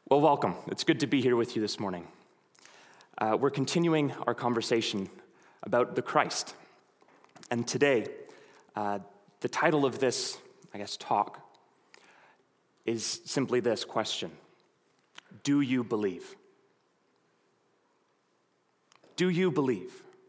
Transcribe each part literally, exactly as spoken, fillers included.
Well, welcome. It's good to be here with you this morning. Uh, we're continuing our conversation about the Christ. And today, uh, the title of this, I guess, talk is simply this question: do you believe? Do you believe?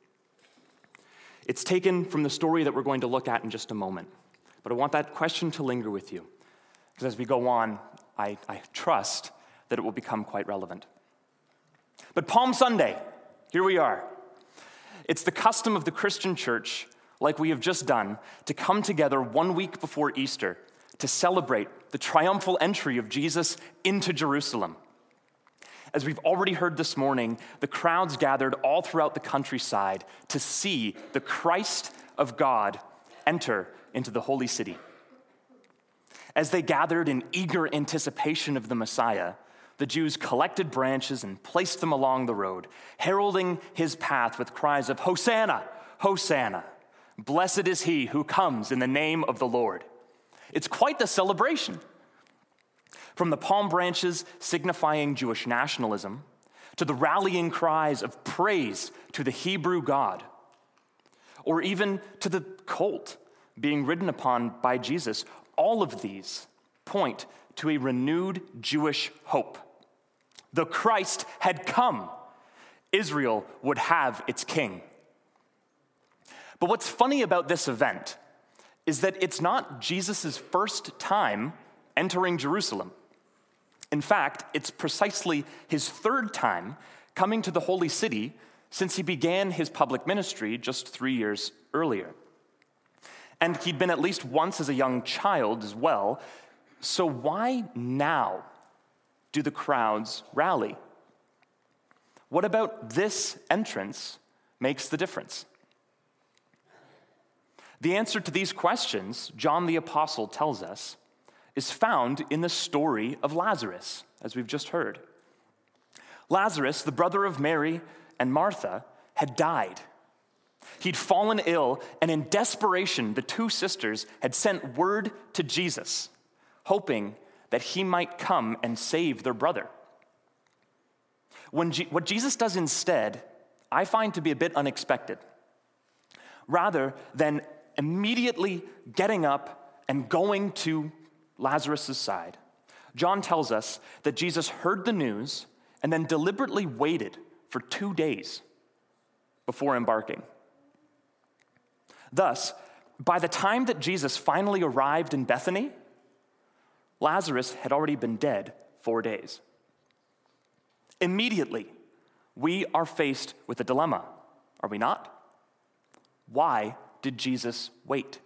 It's taken from the story that we're going to look at in just a moment. But I want that question to linger with you, because as we go on, I, I trust that it will become quite relevant. But Palm Sunday, here we are. It's the custom of the Christian church, like we have just done, to come together one week before Easter to celebrate the triumphal entry of Jesus into Jerusalem. As we've already heard this morning, the crowds gathered all throughout the countryside to see the Christ of God enter into the holy city. As they gathered in eager anticipation of the Messiah, the Jews collected branches and placed them along the road, heralding his path with cries of, "Hosanna, Hosanna! Blessed is he who comes in the name of the Lord." It's quite the celebration. From the palm branches signifying Jewish nationalism, to the rallying cries of praise to the Hebrew God, or even to the colt being ridden upon by Jesus, all of these point to a renewed Jewish hope. The Christ had come. Israel would have its king. But what's funny about this event is that it's not Jesus' first time entering Jerusalem. In fact, it's precisely his third time coming to the holy city since he began his public ministry just three years earlier. And he'd been at least once as a young child as well. So why now do the crowds rally? What about this entrance makes the difference? The answer to these questions, John the Apostle tells us, is found in the story of Lazarus, as we've just heard. Lazarus, the brother of Mary and Martha, had died. He'd fallen ill, and in desperation, the two sisters had sent word to Jesus, hoping that he might come and save their brother. When G- what Jesus does instead, I find to be a bit unexpected. Rather than immediately getting up and going to Lazarus' side, John tells us that Jesus heard the news and then deliberately waited for two days before embarking. Thus, by the time that Jesus finally arrived in Bethany, Lazarus had already been dead four days. Immediately, we are faced with a dilemma, are we not? Why did Jesus wait?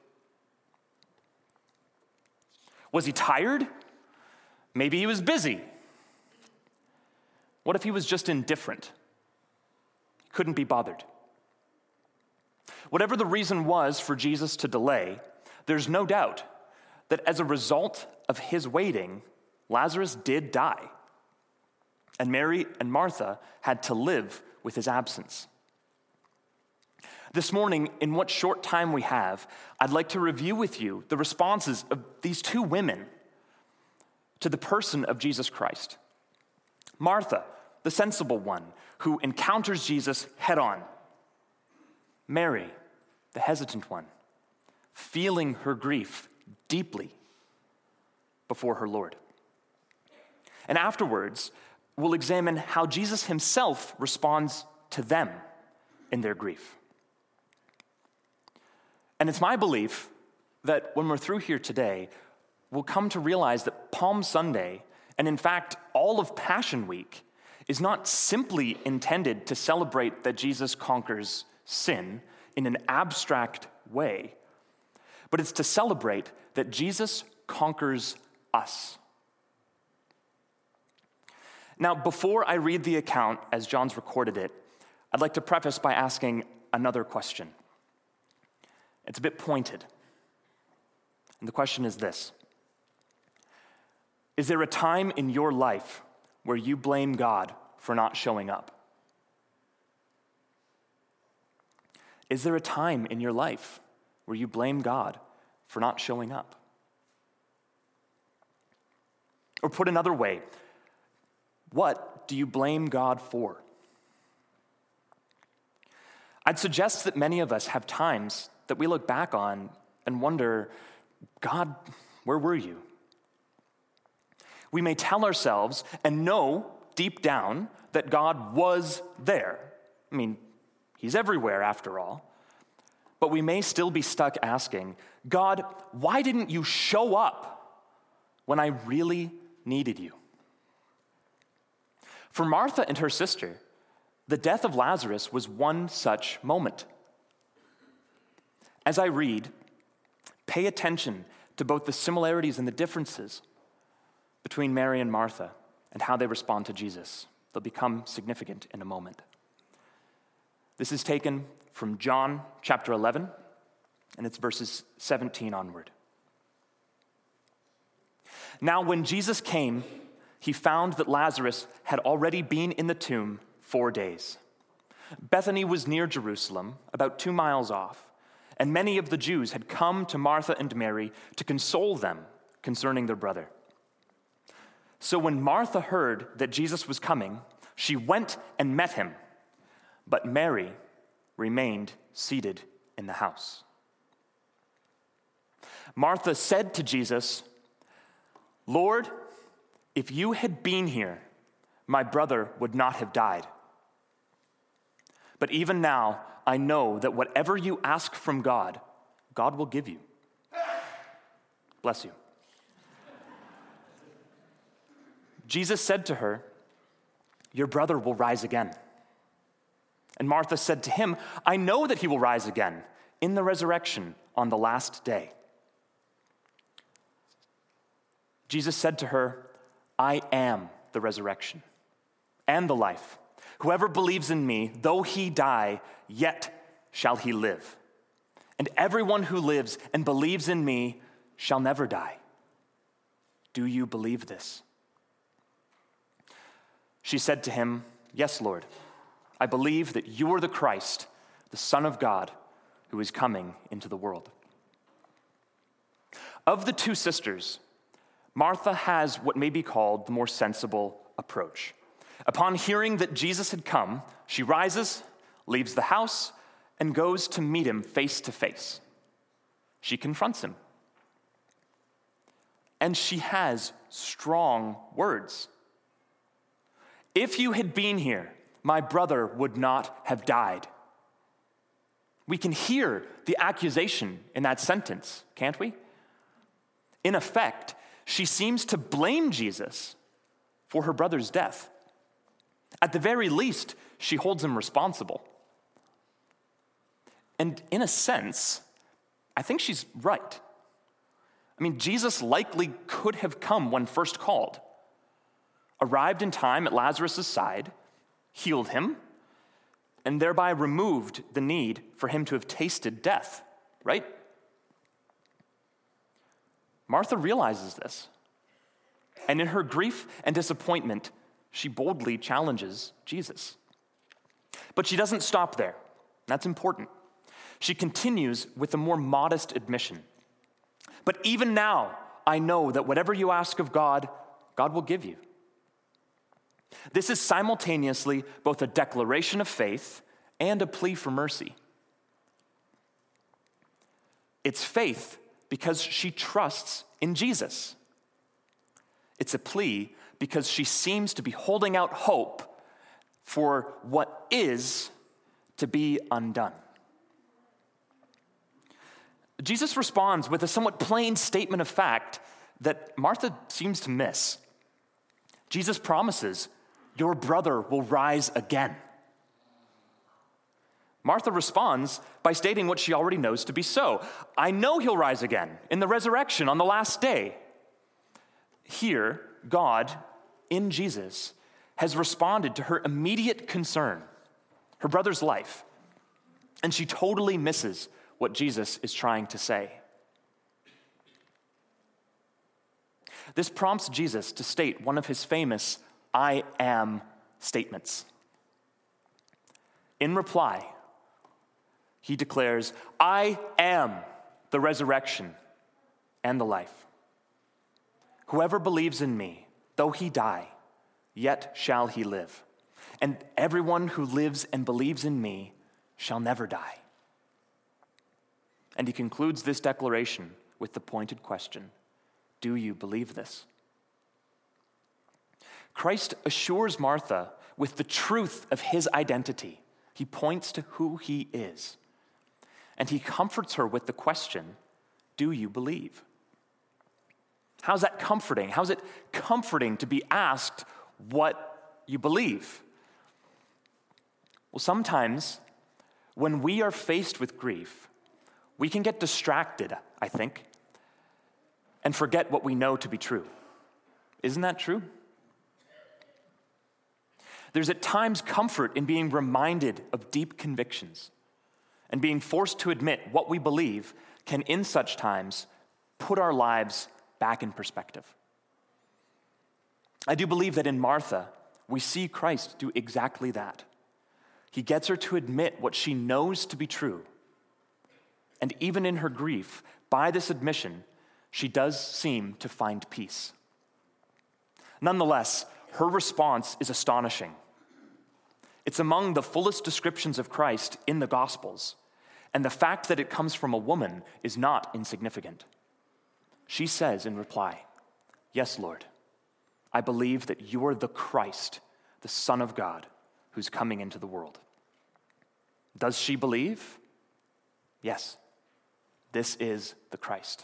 Was he tired? Maybe he was busy. What if he was just indifferent? Couldn't be bothered. Whatever the reason was for Jesus to delay, there's no doubt that as a result of his waiting, Lazarus did die, and Mary and Martha had to live with his absence. This morning, in what short time we have, I'd like to review with you the responses of these two women to the person of Jesus Christ. Martha, the sensible one, who encounters Jesus head-on. Mary, the hesitant one, feeling her grief deeply before her Lord. And afterwards, we'll examine how Jesus himself responds to them in their grief. And it's my belief that when we're through here today, we'll come to realize that Palm Sunday, and in fact, all of Passion Week, is not simply intended to celebrate that Jesus conquers sin in an abstract way, but it's to celebrate that Jesus conquers us. Now, before I read the account as John's recorded it, I'd like to preface by asking another question. It's a bit pointed. And the question is this: is there a time in your life where you blame God for not showing up? Is there a time in your life where you blame God for not showing up? Or put another way, What do you blame God for? I'd suggest that many of us have times that we look back on and wonder, God, where were you? We may tell ourselves and know deep down that God was there. I mean, he's everywhere after all. But we may still be stuck asking, God, why didn't you show up when I really needed you? For Martha and her sister, the death of Lazarus was one such moment. As I read, pay attention to both the similarities and the differences between Mary and Martha and how they respond to Jesus. They'll become significant in a moment. This is taken from John chapter eleven, and it's verses seventeen onward. Now, when Jesus came, he found that Lazarus had already been in the tomb four days. Bethany was near Jerusalem, about two miles off, and many of the Jews had come to Martha and Mary to console them concerning their brother. So when Martha heard that Jesus was coming, she went and met him, but Mary remained seated in the house. Martha said to Jesus, Lord, if you had been here, my brother would not have died. But even now, I know that whatever you ask from God, God will give you. Bless you. Jesus said to her, your brother will rise again. And Martha said to him, I know that he will rise again in the resurrection on the last day. Jesus said to her, I am the resurrection and the life. Whoever believes in me, though he die, yet shall he live. And everyone who lives and believes in me shall never die. Do you believe this? She said to him, yes, Lord, I believe that you are the Christ, the Son of God, who is coming into the world. Of the two sisters, Martha has what may be called the more sensible approach. Upon hearing that Jesus had come, she rises, leaves the house, and goes to meet him face to face. She confronts him. And she has strong words. If you had been here, my brother would not have died. We can hear the accusation in that sentence, can't we? In effect, she seems to blame Jesus for her brother's death. At the very least, she holds him responsible. And in a sense, I think she's right. I mean, Jesus likely could have come when first called, arrived in time at Lazarus' side, healed him, and thereby removed the need for him to have tasted death, right? Martha realizes this, and in her grief and disappointment, she boldly challenges Jesus. But she doesn't stop there. That's important. She continues with a more modest admission. But even now, I know that whatever you ask of God, God will give you. This is simultaneously both a declaration of faith and a plea for mercy. It's faith because she trusts in Jesus. It's a plea because she seems to be holding out hope for what is to be undone. Jesus responds with a somewhat plain statement of fact that Martha seems to miss. Jesus promises, your brother will rise again. Martha responds by stating what she already knows to be so. I know he'll rise again in the resurrection on the last day. Here, God, in Jesus, has responded to her immediate concern, her brother's life, and she totally misses what Jesus is trying to say. This prompts Jesus to state one of his famous I am statements. In reply, he declares, I am the resurrection and the life. Whoever believes in me, though he die, yet shall he live. And everyone who lives and believes in me shall never die." And he concludes this declaration with the pointed question, do you believe this? Christ assures Martha with the truth of his identity. He points to who he is. And he comforts her with the question, do you believe? How's that comforting? How's it comforting to be asked what you believe? Well, sometimes when we are faced with grief, we can get distracted, I think, and forget what we know to be true. Isn't that true? There's at times comfort in being reminded of deep convictions, and being forced to admit what we believe can, in such times, put our lives back in perspective. I do believe that in Martha, we see Christ do exactly that. He gets her to admit what she knows to be true. And even in her grief, by this admission, she does seem to find peace. Nonetheless, her response is astonishing. It's among the fullest descriptions of Christ in the Gospels, and the fact that it comes from a woman is not insignificant. She says in reply, "Yes, Lord, I believe that you are the Christ, the Son of God, who's coming into the world." Does she believe? Yes, this is the Christ.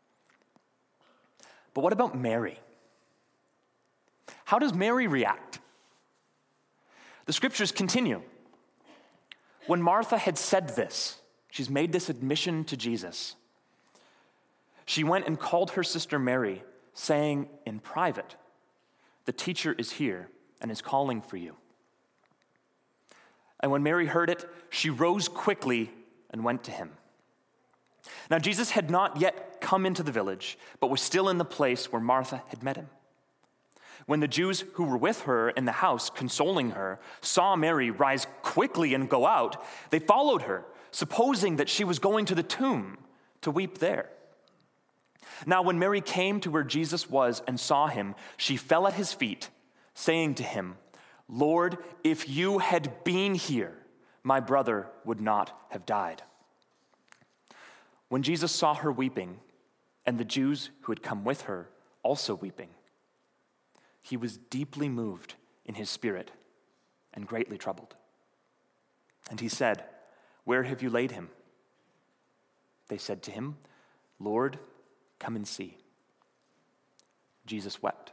But what about Mary? How does Mary react? The scriptures continue. When Martha had said this, she's made this admission to Jesus, she went and called her sister Mary, saying in private, "The teacher is here and is calling for you." And when Mary heard it, she rose quickly and went to him. Now Jesus had not yet come into the village, but was still in the place where Martha had met him. When the Jews who were with her in the house, consoling her, saw Mary rise quickly and go out, they followed her, supposing that she was going to the tomb to weep there. Now when Mary came to where Jesus was and saw him, she fell at his feet, saying to him, "Lord, if you had been here, my brother would not have died." When Jesus saw her weeping, and the Jews who had come with her also weeping, he was deeply moved in his spirit and greatly troubled. And he said, "Where have you laid him?" They said to him, "Lord, come and see." Jesus wept.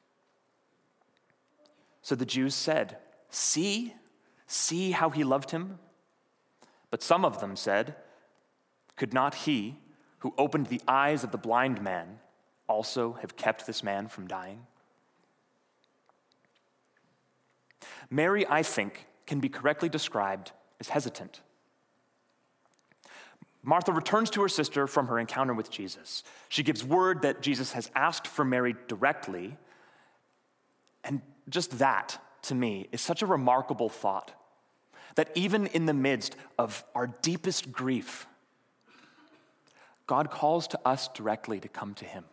So the Jews said, "See, see how he loved him?" But some of them said, "Could not he who opened the eyes of the blind man also have kept this man from dying?" Mary, I think, can be correctly described as hesitant. Martha returns to her sister from her encounter with Jesus. She gives word that Jesus has asked for Mary directly, and just that, to me, is such a remarkable thought, that even in the midst of our deepest grief, God calls to us directly to come to him.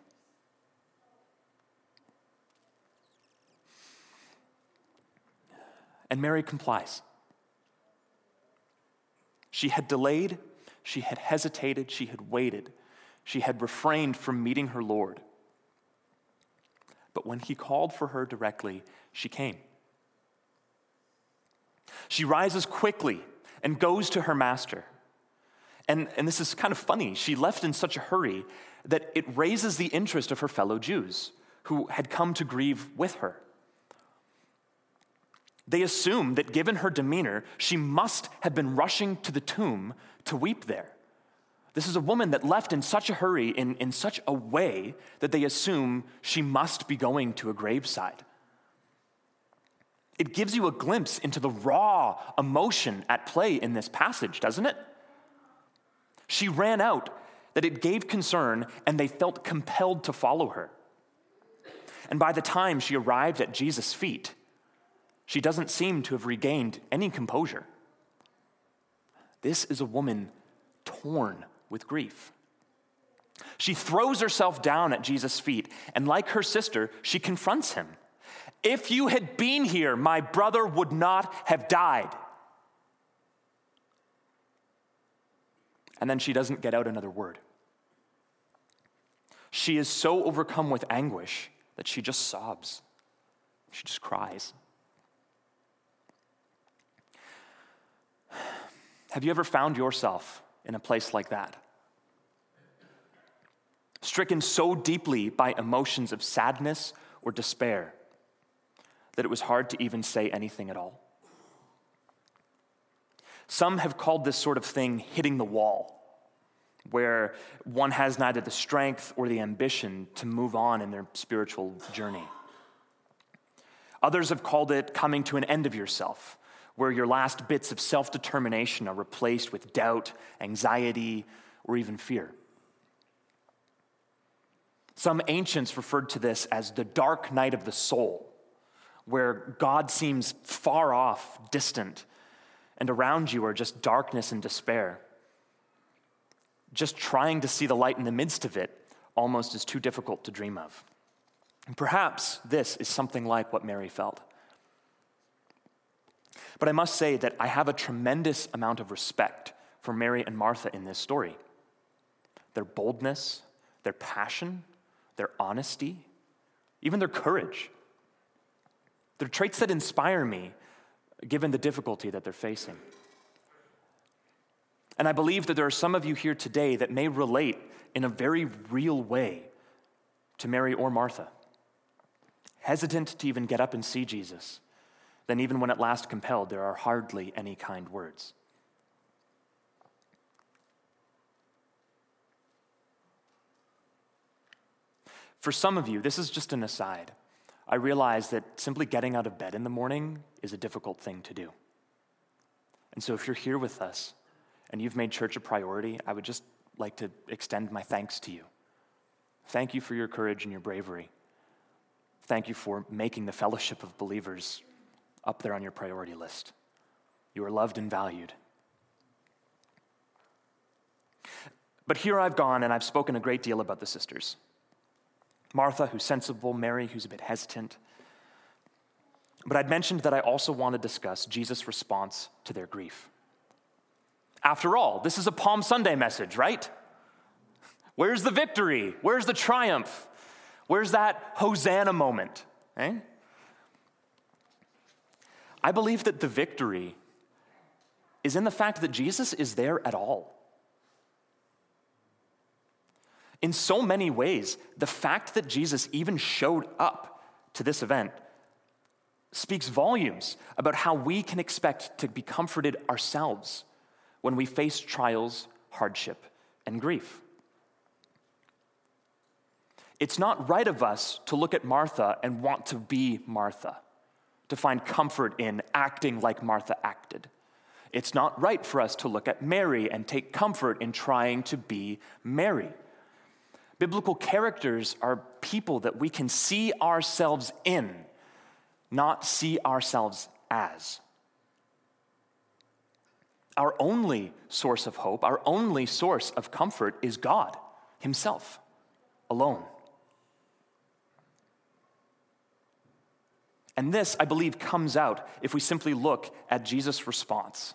And Mary complies. She had delayed, she had hesitated, she had waited, she had refrained from meeting her Lord. But when he called for her directly, she came. She rises quickly and goes to her master. And, and this is kind of funny. She left in such a hurry that it raises the interest of her fellow Jews who had come to grieve with her. They assume that given her demeanor, she must have been rushing to the tomb to weep there. This is a woman that left in such a hurry, in, in such a way, that they assume she must be going to a graveside. It gives you a glimpse into the raw emotion at play in this passage, doesn't it? She ran out, that it gave concern, and they felt compelled to follow her. And by the time she arrived at Jesus' feet, she doesn't seem to have regained any composure. This is a woman torn with grief. She throws herself down at Jesus' feet, and like her sister, she confronts him. If you had been here, my brother would not have died. And then she doesn't get out another word. She is so overcome with anguish that she just sobs. She just cries. Have you ever found yourself in a place like that? Stricken so deeply by emotions of sadness or despair that it was hard to even say anything at all. Some have called this sort of thing hitting the wall, where one has neither the strength or the ambition to move on in their spiritual journey. Others have called it coming to an end of yourself, where your last bits of self-determination are replaced with doubt, anxiety, or even fear. Some ancients referred to this as the dark night of the soul, where God seems far off, distant, and around you are just darkness and despair. Just trying to see the light in the midst of it almost is too difficult to dream of. And perhaps this is something like what Mary felt. But I must say that I have a tremendous amount of respect for Mary and Martha in this story. Their boldness, their passion, their honesty, even their courage. They're traits that inspire me, given the difficulty that they're facing. And I believe that there are some of you here today that may relate in a very real way to Mary or Martha. Hesitant to even get up and see Jesus. Then even when at last compelled, there are hardly any kind words. For some of you, this is just an aside. I realize that simply getting out of bed in the morning is a difficult thing to do. And so if you're here with us and you've made church a priority, I would just like to extend my thanks to you. Thank you for your courage and your bravery. Thank you for making the fellowship of believers up there on your priority list. You are loved and valued. But here I've gone and I've spoken a great deal about the sisters. Martha, who's sensible, Mary, who's a bit hesitant. But I'd mentioned that I also want to discuss Jesus' response to their grief. After all, this is a Palm Sunday message, right? Where's the victory? Where's the triumph? Where's that Hosanna moment? Eh? I believe that the victory is in the fact that Jesus is there at all. In so many ways, the fact that Jesus even showed up to this event speaks volumes about how we can expect to be comforted ourselves when we face trials, hardship, and grief. It's not right of us to look at Martha and want to be Martha, to find comfort in acting like Martha acted. It's not right for us to look at Mary and take comfort in trying to be Mary. Biblical characters are people that we can see ourselves in, not see ourselves as. Our only source of hope, our only source of comfort is God himself, alone. And this, I believe, comes out if we simply look at Jesus' response.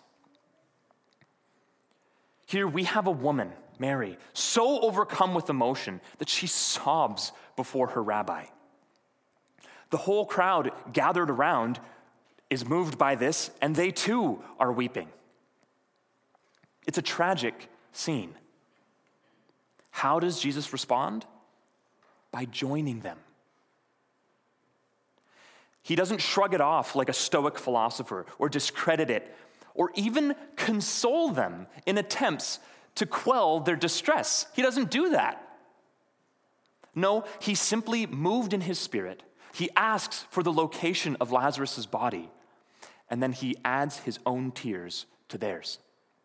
Here we have a woman, Mary, so overcome with emotion that she sobs before her rabbi. The whole crowd gathered around is moved by this, and they too are weeping. It's a tragic scene. How does Jesus respond? By joining them. He doesn't shrug it off like a Stoic philosopher or discredit it or even console them in attempts to quell their distress. He doesn't do that. No, he simply moved in his spirit. He asks for the location of Lazarus' body, and then he adds his own tears to theirs.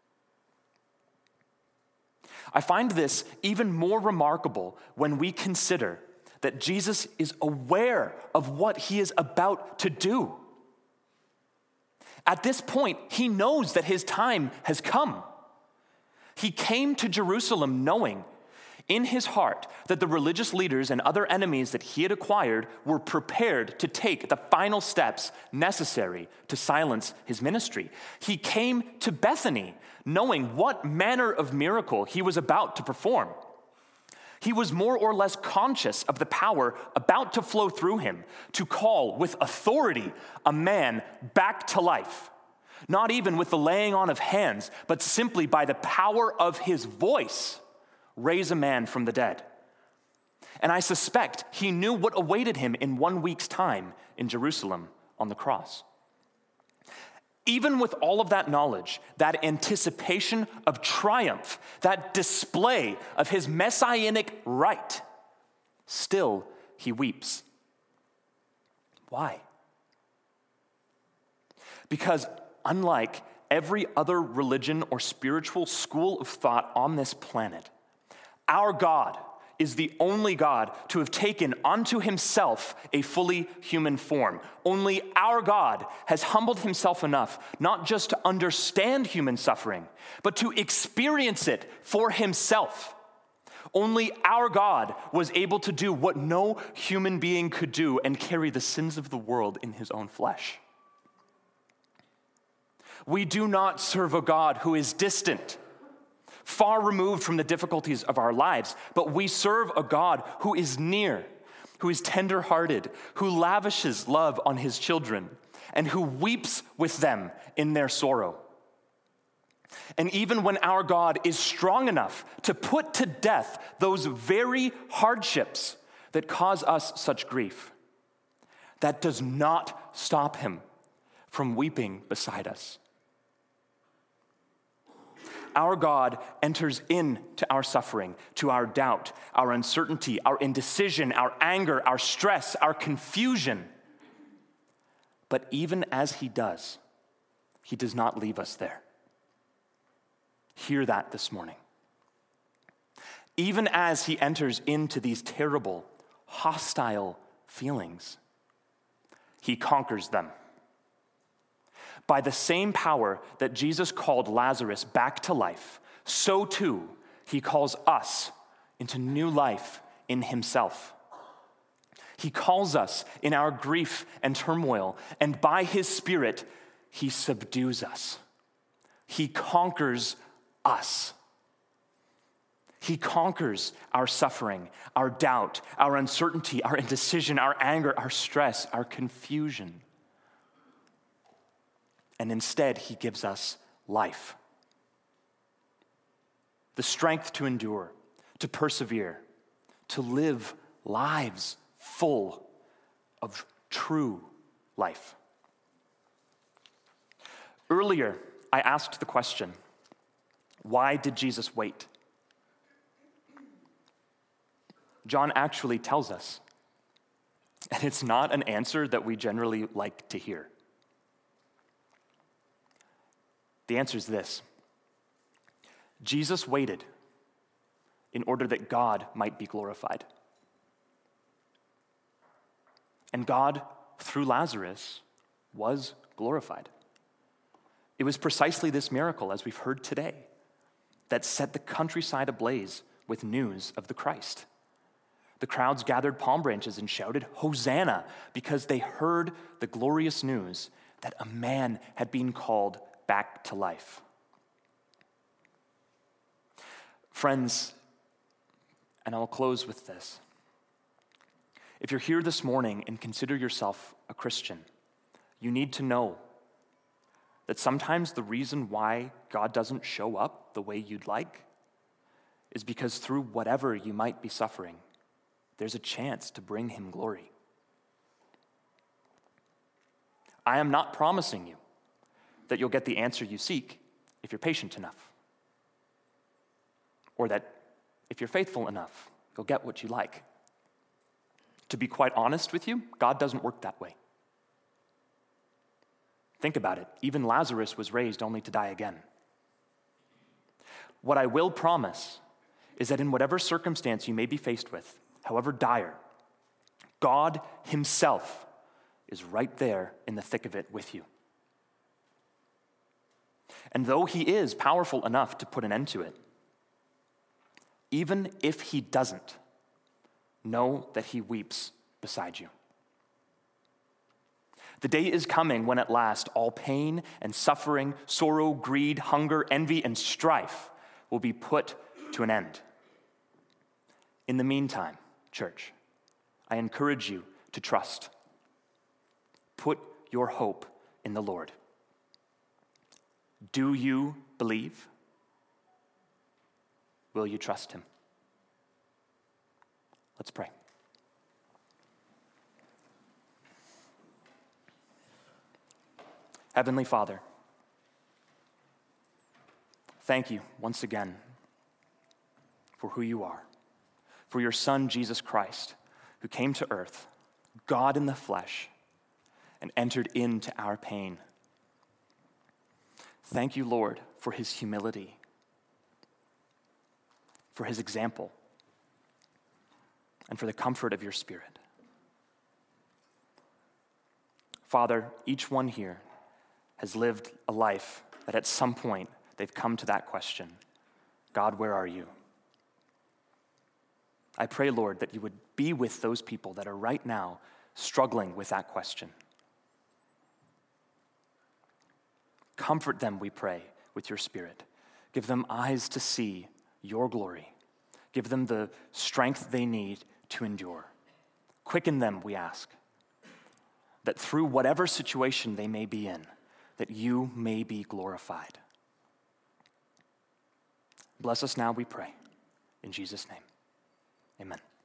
I find this even more remarkable when we consider that Jesus is aware of what he is about to do. At this point, he knows that his time has come. He came to Jerusalem knowing, in his heart that the religious leaders and other enemies that he had acquired were prepared to take the final steps necessary to silence his ministry. He came to Bethany knowing what manner of miracle he was about to perform. He was more or less conscious of the power about to flow through him to call with authority a man back to life, not even with the laying on of hands, but simply by the power of his voice, raise a man from the dead. And I suspect he knew what awaited him in one week's time in Jerusalem on the cross. Even with all of that knowledge, that anticipation of triumph, that display of his messianic right, still he weeps. Why? Because unlike every other religion or spiritual school of thought on this planet, our God is the only God to have taken unto himself a fully human form. Only our God has humbled himself enough not just to understand human suffering, but to experience it for himself. Only our God was able to do what no human being could do and carry the sins of the world in his own flesh. We do not serve a God who is distant, far removed from the difficulties of our lives, but we serve a God who is near, who is tender-hearted, who lavishes love on his children, and who weeps with them in their sorrow. And even when our God is strong enough to put to death those very hardships that cause us such grief, that does not stop him from weeping beside us. Our God enters into our suffering, to our doubt, our uncertainty, our indecision, our anger, our stress, our confusion. But even as he does, he does not leave us there. Hear that this morning. Even as he enters into these terrible, hostile feelings, he conquers them. By the same power that Jesus called Lazarus back to life, so too he calls us into new life in himself. He calls us in our grief and turmoil, and by his Spirit, he subdues us. He conquers us. He conquers our suffering, our doubt, our uncertainty, our indecision, our anger, our stress, our confusion. And instead, he gives us life. The strength to endure, to persevere, to live lives full of true life. Earlier, I asked the question, why did Jesus wait? John actually tells us, and it's not an answer that we generally like to hear. The answer is this: Jesus waited in order that God might be glorified. And God, through Lazarus, was glorified. It was precisely this miracle, as we've heard today, that set the countryside ablaze with news of the Christ. The crowds gathered palm branches and shouted, "Hosanna," because they heard the glorious news that a man had been called back to life. Friends, and I'll close with this. If you're here this morning and consider yourself a Christian, you need to know that sometimes the reason why God doesn't show up the way you'd like is because through whatever you might be suffering, there's a chance to bring him glory. I am not promising you that you'll get the answer you seek if you're patient enough, or that if you're faithful enough, you'll get what you like. To be quite honest with you, God doesn't work that way. Think about it. Even Lazarus was raised only to die again. What I will promise is that in whatever circumstance you may be faced with, however dire, God himself is right there in the thick of it with you. And though he is powerful enough to put an end to it, Even if he doesn't, know that he weeps beside you. The day is coming when at last all pain and suffering, sorrow, greed, hunger, envy, and strife will be put to an end. In the meantime, church, I encourage you to trust. Put your hope in the Lord. Do you believe? Will you trust him? Let's pray. Heavenly Father, thank you once again for who you are, for your Son, Jesus Christ, who came to earth, God in the flesh, and entered into our pain. Thank you, Lord, for his humility, for his example, and for the comfort of your Spirit. Father, each one here has lived a life that at some point they've come to that question, God, where are you? I pray, Lord, that you would be with those people that are right now struggling with that question. Comfort them, we pray, with your Spirit. Give them eyes to see your glory. Give them the strength they need to endure. Quicken them, we ask, that through whatever situation they may be in, that you may be glorified. Bless us now, we pray. In Jesus' name, amen.